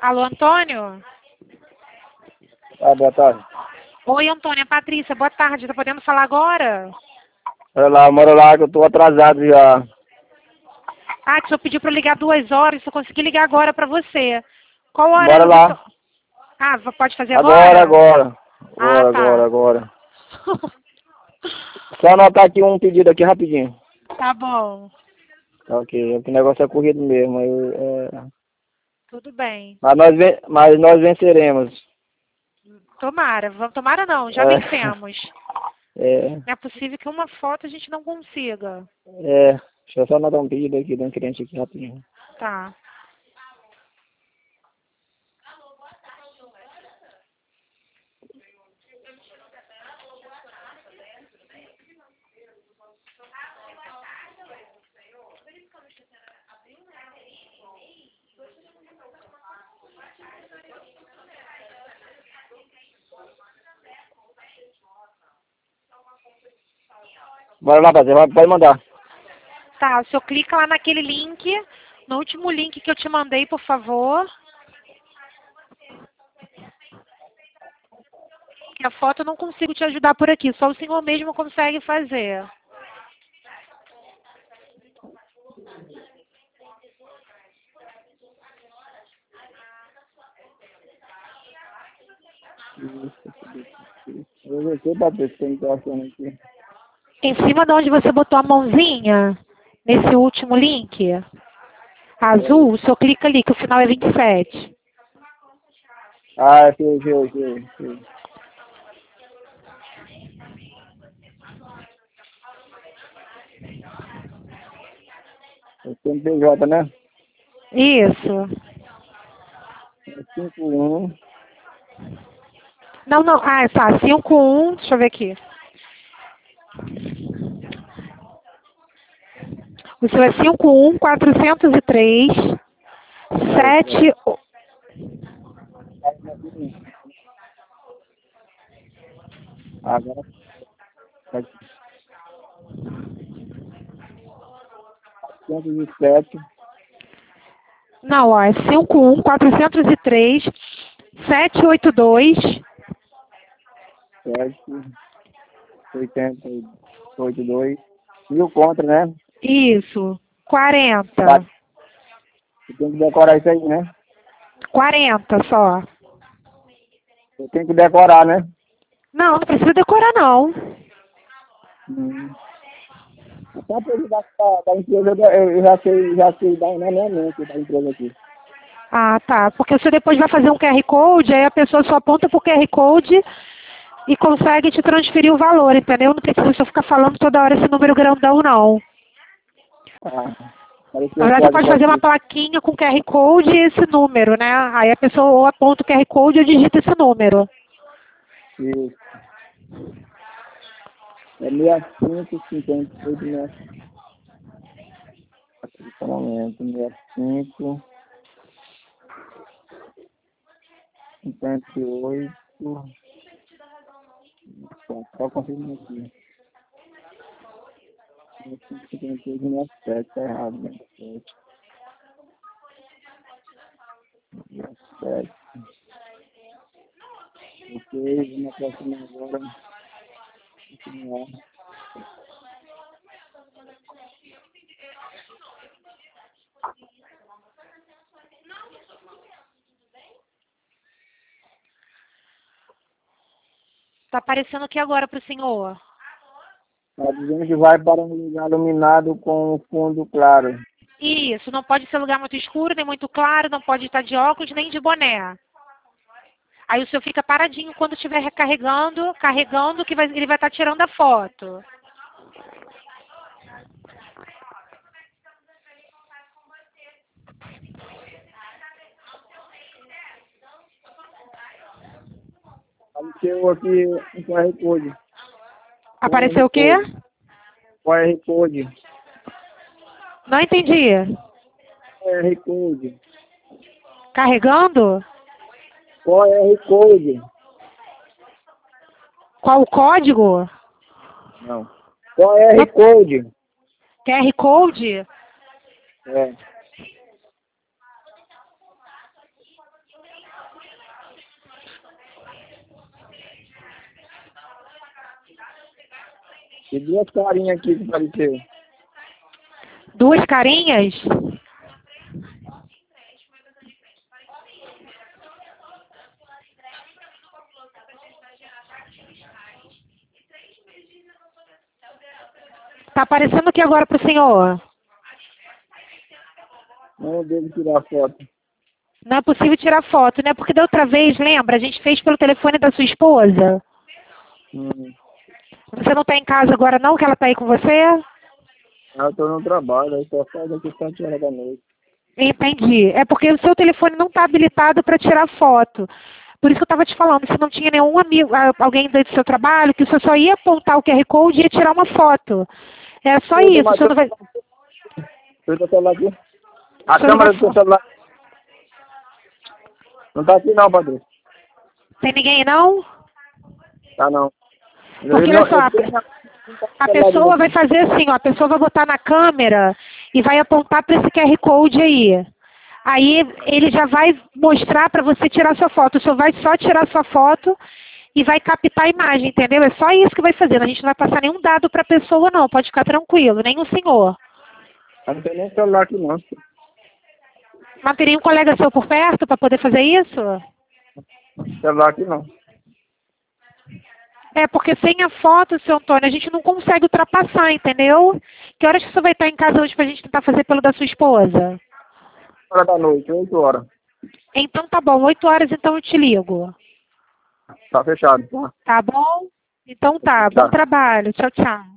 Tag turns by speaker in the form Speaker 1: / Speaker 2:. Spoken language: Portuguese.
Speaker 1: Alô, Antônio?
Speaker 2: Boa tarde.
Speaker 1: Oi, Antônio, é Patrícia, boa tarde. Tá podendo falar agora?
Speaker 2: Olha lá, moro lá que eu tô atrasado já.
Speaker 1: Ah, que o senhor pediu pra eu ligar 2 horas, eu consegui ligar agora pra você. Qual hora
Speaker 2: Bora
Speaker 1: você...
Speaker 2: lá.
Speaker 1: Ah, pode fazer
Speaker 2: Agora,
Speaker 1: agora?
Speaker 2: agora.
Speaker 1: Ah, tá.
Speaker 2: Agora. Só anotar aqui um pedido aqui rapidinho.
Speaker 1: Tá bom.
Speaker 2: Tá, ok, o negócio é corrido mesmo.
Speaker 1: Tudo bem.
Speaker 2: Mas nós venceremos.
Speaker 1: Tomara. Tomara não, já
Speaker 2: É,
Speaker 1: vencemos.
Speaker 2: é,
Speaker 1: Não é possível que uma foto a gente não consiga.
Speaker 2: deixa eu só anotar um pedido aqui de um cliente aqui rapidinho.
Speaker 1: Tá.
Speaker 2: Bora lá, parceiro, pode mandar.
Speaker 1: Tá, o senhor clica lá naquele link, no último link que eu te mandei, por favor. Que a foto eu não consigo te ajudar por aqui, só o senhor mesmo consegue fazer.
Speaker 2: Eu não sei, Patrícia, que eu tô achando aqui.
Speaker 1: Em cima de onde você botou a mãozinha, nesse último link, azul, o senhor clica ali, que o final é 27.
Speaker 2: Ah, sim. É CNPJ, né?
Speaker 1: Isso.
Speaker 2: 51.
Speaker 1: Não, não. Ah, tá. 51. Deixa eu ver aqui. O seu é 51-403 7.
Speaker 2: Agora, 107.
Speaker 1: Não, ó. É 51-403 782.
Speaker 2: 782. E o contra, né?
Speaker 1: Isso. 40.
Speaker 2: Você tem que decorar isso aí, né?
Speaker 1: 40 só.
Speaker 2: Você tem que decorar, né?
Speaker 1: Não, não precisa decorar, não.
Speaker 2: Só para ele da empresa, eu já sei dar na minha mente da empresa aqui.
Speaker 1: Ah, tá. Porque você depois vai fazer um QR Code, aí a pessoa só aponta pro QR Code e consegue te transferir o valor, entendeu? Não precisa só ficar falando toda hora esse número grandão, não.
Speaker 2: Parece
Speaker 1: Na verdade, você
Speaker 2: que
Speaker 1: pode fazer uma
Speaker 2: pode
Speaker 1: plaquinha com QR Code e esse número, né? Aí a pessoa ou aponta o QR Code ou digita esse número.
Speaker 2: ser. É 65, 58, né? Aqui, só um momento. 65, 58. Só confirmando aqui. 65, 58, 67, tá errado, né? 67. Ok, vamos aproximar agora. Continuar.
Speaker 1: Tá aparecendo aqui agora pro senhor.
Speaker 2: Está dizendo que vai para um lugar iluminado com o fundo claro.
Speaker 1: Isso, não pode ser lugar muito escuro, nem muito claro, não pode estar de óculos, nem de boné. Aí o senhor fica paradinho quando estiver recarregando, carregando, que ele vai estar tirando a foto.
Speaker 2: Apareceu aqui um QR Code.
Speaker 1: Apareceu o quê?
Speaker 2: QR Code.
Speaker 1: Não entendi.
Speaker 2: QR Code.
Speaker 1: Carregando?
Speaker 2: QR Code.
Speaker 1: Qual o código?
Speaker 2: Não. QR Code.
Speaker 1: QR Code?
Speaker 2: É. E duas carinhas aqui que apareceu.
Speaker 1: Duas carinhas? Tá aparecendo aqui agora pro senhor?
Speaker 2: Não devo tirar foto.
Speaker 1: Não é possível tirar foto, né? Porque da outra vez, lembra? A gente fez pelo telefone da sua esposa. Você não tá em casa agora não, que ela tá aí com você?
Speaker 2: Eu tô no trabalho, aí só faz aqui 7 horas da noite.
Speaker 1: Entendi. É porque o seu telefone não tá habilitado para tirar foto. Por isso que eu estava te falando, se não tinha nenhum amigo, alguém do seu trabalho, que você só ia apontar o QR Code e ia tirar uma foto. É só isso. Você não vai...
Speaker 2: Deixa o celular aqui. A
Speaker 1: Você
Speaker 2: câmera
Speaker 1: não
Speaker 2: do seu
Speaker 1: vai...
Speaker 2: celular. Não tá aqui não, padre.
Speaker 1: Tem ninguém não?
Speaker 2: Tá não.
Speaker 1: Porque olha só, a pessoa vai fazer assim, ó, a pessoa vai botar na câmera e vai apontar para esse QR Code aí. Aí ele já vai mostrar para você tirar sua foto. O senhor vai só tirar sua foto e vai captar a imagem, entendeu? É só isso que vai fazer. A gente não vai passar nenhum dado para a pessoa, não. Pode ficar tranquilo, nem o senhor.
Speaker 2: Eu não tem nem celular aqui não.
Speaker 1: Mas teria um colega seu por perto para poder fazer isso?
Speaker 2: Celular aqui não.
Speaker 1: É, porque sem a foto, seu Antônio, a gente não consegue ultrapassar, entendeu? Que horas que você vai estar em casa hoje pra gente tentar fazer pelo da sua esposa?
Speaker 2: 8 horas da noite, 8 horas.
Speaker 1: Então tá bom, 8 horas então eu te ligo.
Speaker 2: Tá fechado, tá?
Speaker 1: Tá bom? Então tá, bom trabalho. Tchau, tchau.